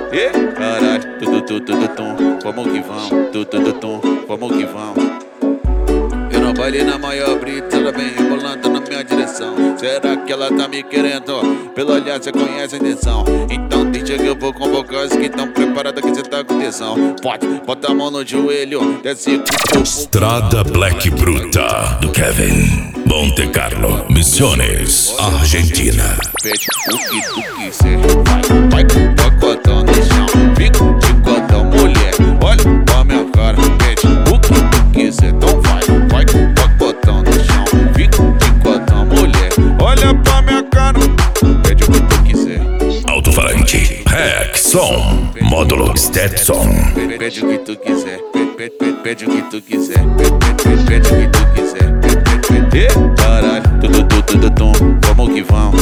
E caralho, tum, vamos que vamos, tum, vamos que vamos. Eu não bailei na maior brita, ela vem rebolando na minha direção. Será que ela tá me querendo? Pelo olhar cê conhece a intenção. Então deixa que eu vou convocar os que tão preparados que cê tá com tesão. Pode, bota a mão no joelho, desce com Estrada Black Bruta do Kevin Monte Carlo, Misiones, Argentina. Pede o que tu quiser, vai com pacotão no chão. Fica de cotão, mulher, olha pra minha cara. Pede o que tu quiser, então vai com pacotão no chão. Fica de cotão, mulher, olha pra minha cara. Pede o que tu quiser. Alto-falante, Hack Som, módulo Stetson. Pede o que tu quiser, pede o que tu quiser, pede o que tu quiser. E caralho, tum, vamos que vamos.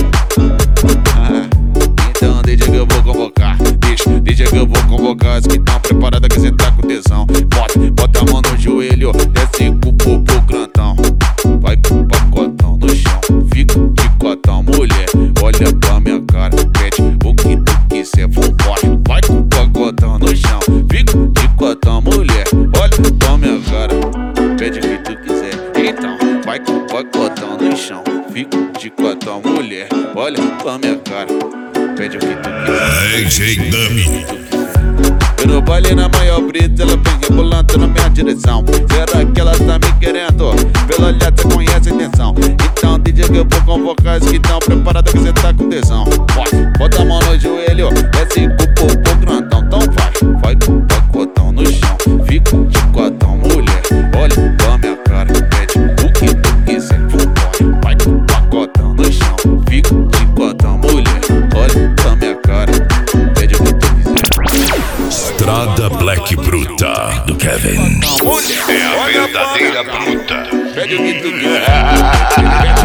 Então deixa que eu vou convocar, deixa que eu vou convocar os que tão preparados que cê tá com tesão. Bota a mão no joelho, desce com o popô grandão. Vai com o pacotão no chão, fica de cotão, mulher, olha pra minha cara. Pede o que tu quiser, vambora. Vai com o pacotão no chão, fica de cotão, mulher, olha pra minha cara. Pede o que tu quiser, então vai com o pacotão no chão, fica de cotão, mulher, olha pra minha cara. Pede o que tu quiser. DJ Dummy. Eu não bailei na maior brita, ela vem rebolando na minha direção. Será que ela tá me querendo? Pelo olhar cê conhece a intenção. Então DJ que eu vou convocar os que tão preparados que cê tá com tesão. Bota a mão no joelho, desce com o popô grandão. Então vai com o pacotão no chão, fica de cotão, mulher, olha pra minha cara. Pede o que tu quiser, vambora. Vai com o pacotão no chão, fica de cotão, mulher, olha pra minha cara. Pede o que tu quiser. Estrada Black Bruta do Kevin. Mulher, É a verdadeira bruta. pede o que tu quiser.